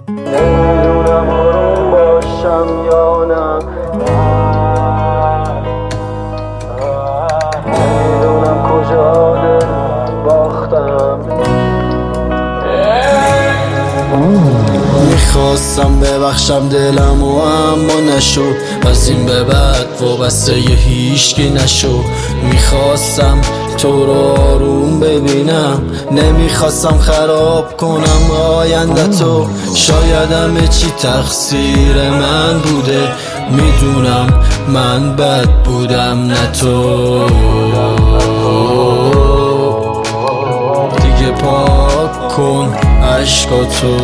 نمیدونم آروم باشم یا نه، نمیدونم کجا دل باختم. میخواستم ببخشم دلمو اما نشد، از این به بعد وابسته یه هیچکی نشو. میخواستم تو رو آروم ببینم، نمیخواستم خراب کنم آینده تو. شاید همه چی تقصیر من بوده، میدونم من بد بودم نه تو. دیگه پاک کن عشقاتو.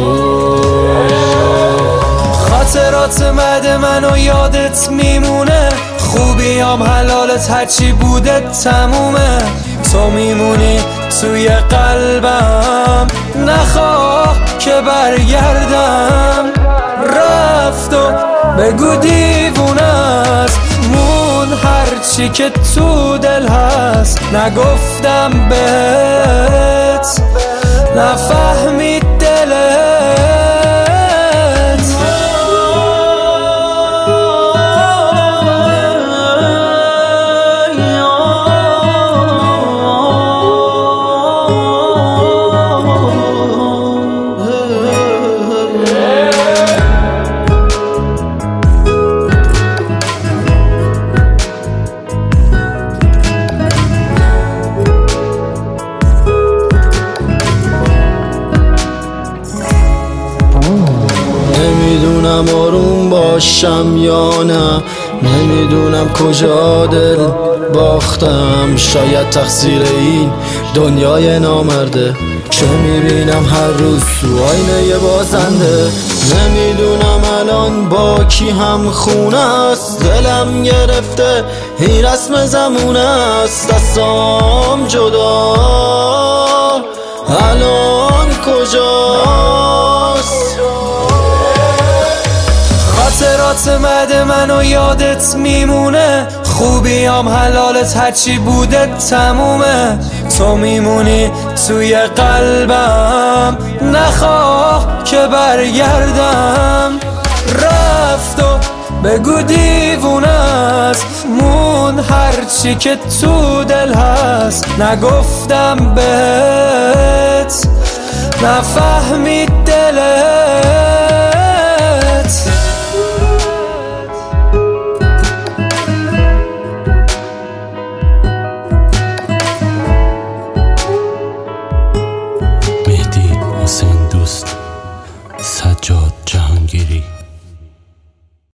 خاطرات مد منو یادت میمونه، خوبیام حلالت هرچی بوده تمومه. تو میمونی توی قلبم، نخواه که برگردم. رفت و بگو دیوونه است، مون هرچی که تو دل هست. نگفتم بهت نفهمید دلت. نمیدونم آروم باشم یا نه، نمیدونم کجا دل باختم. شاید تقصیر این دنیای نامرده که میبینم هر روز تو آینه یه بازنده. نمیدونم الان با کی هم خونه است، دلم گرفته این رسم زمونه است. دستام جدا الان کجاست؟ خاطرات مد منو یادت میمونه، خوبیام حلالت هرچی بوده تمومه. تو میمونی توی قلبم، نخواه که برگردم. رفت و بگو دیوونه است، مون هرچی که تو دل هست. نگفتم بهت نفهمید دلت. مهدی حسین دوست، سجاد جهانگیری.